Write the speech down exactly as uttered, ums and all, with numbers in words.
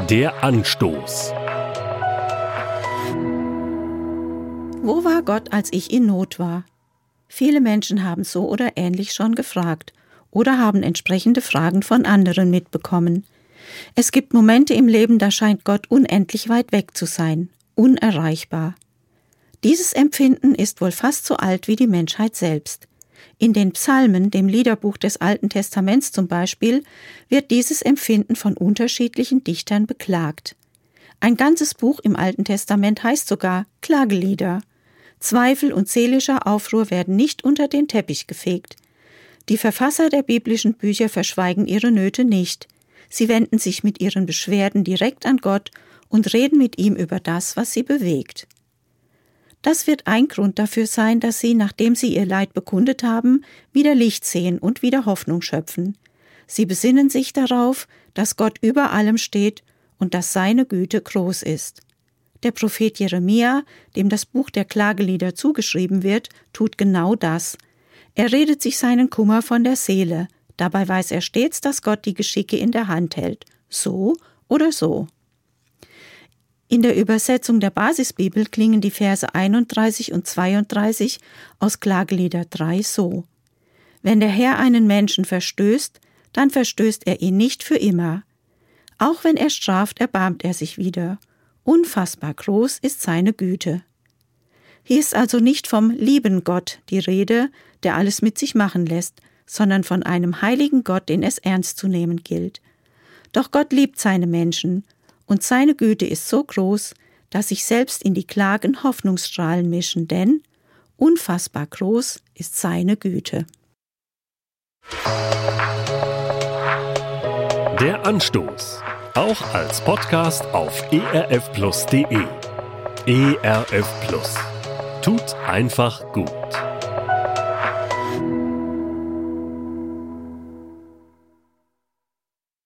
Der Anstoß. Wo war Gott, als ich in Not war? Viele Menschen haben so oder ähnlich schon gefragt oder haben entsprechende Fragen von anderen mitbekommen. Es gibt Momente im Leben, da scheint Gott unendlich weit weg zu sein, unerreichbar. Dieses Empfinden ist wohl fast so alt wie die Menschheit selbst. In den Psalmen, dem Liederbuch des Alten Testaments zum Beispiel, wird dieses Empfinden von unterschiedlichen Dichtern beklagt. Ein ganzes Buch im Alten Testament heißt sogar Klagelieder. Zweifel und seelischer Aufruhr werden nicht unter den Teppich gefegt. Die Verfasser der biblischen Bücher verschweigen ihre Nöte nicht. Sie wenden sich mit ihren Beschwerden direkt an Gott und reden mit ihm über das, was sie bewegt. Das wird ein Grund dafür sein, dass sie, nachdem sie ihr Leid bekundet haben, wieder Licht sehen und wieder Hoffnung schöpfen. Sie besinnen sich darauf, dass Gott über allem steht und dass seine Güte groß ist. Der Prophet Jeremia, dem das Buch der Klagelieder zugeschrieben wird, tut genau das. Er redet sich seinen Kummer von der Seele. Dabei weiß er stets, dass Gott die Geschicke in der Hand hält. So oder so. In der Übersetzung der Basisbibel klingen die Verse einunddreißig und zweiunddreißig aus Klagelieder drei so: Wenn der Herr einen Menschen verstößt, dann verstößt er ihn nicht für immer. Auch wenn er straft, erbarmt er sich wieder. Unfassbar groß ist seine Güte. Hier ist also nicht vom lieben Gott die Rede, der alles mit sich machen lässt, sondern von einem heiligen Gott, den es ernst zu nehmen gilt. Doch Gott liebt seine Menschen, und seine Güte ist so groß, dass sich selbst in die Klagen Hoffnungsstrahlen mischen, denn unfassbar groß ist seine Güte. Der Anstoß. Auch als Podcast auf e r f plus punkt d e. E R F Plus. Tut einfach gut.